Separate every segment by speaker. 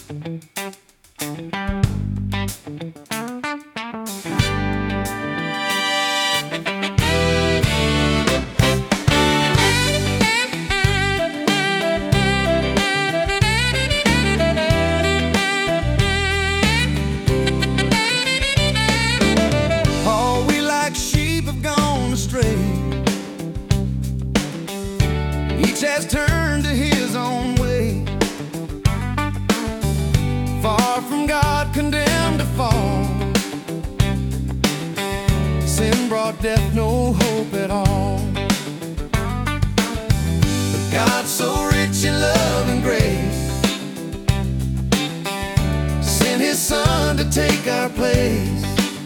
Speaker 1: All we like sheep have gone astray. Each has turned to his own way. Far from God, condemned to fall. Sin brought death, no hope at all. But God, so rich in love and grace, sent his Son to take our place.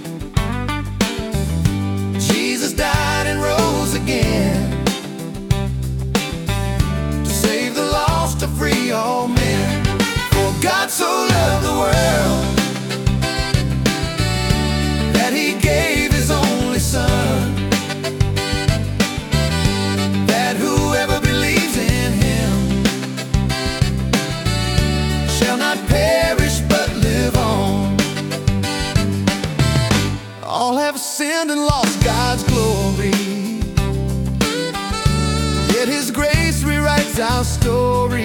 Speaker 1: Jesus died and rose again to save the lost, to free all men. For God so loved the world that he gave his only Son, that whoever believes in him shall not perish but live on. All have sinned and lost God's glory, yet his grace rewrites our story.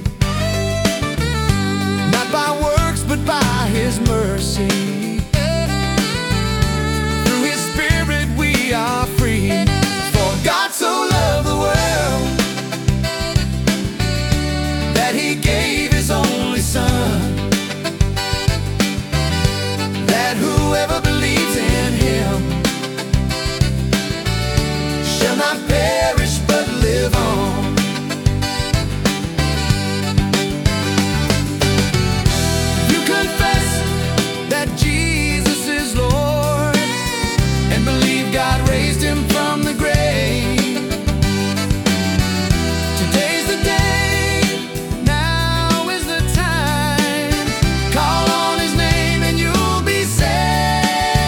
Speaker 1: Not by works but by his mercy. Through his Spirit we are free. For God so loved the world that he gave his only Son, that whoever believes in him shall not perish but live on. You confess that Jesus is Lord and believe God raised him from the grave. Today's the day, now is the time. Call on his name and you'll be saved.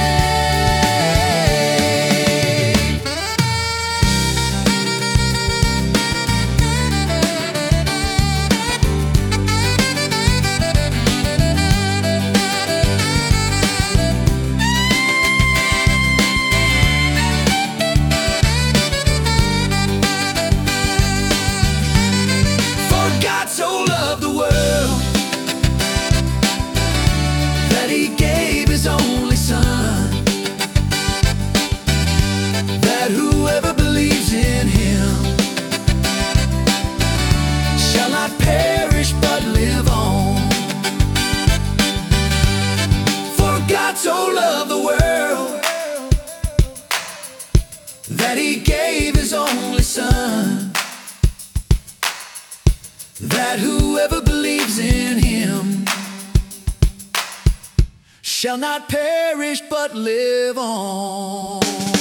Speaker 1: For God so loved the world that he gave his only Son, that whoever believes in him shall not perish but live on. For God so loved the world that he gave his only Son, that whoever believes in him shall not perish but live on.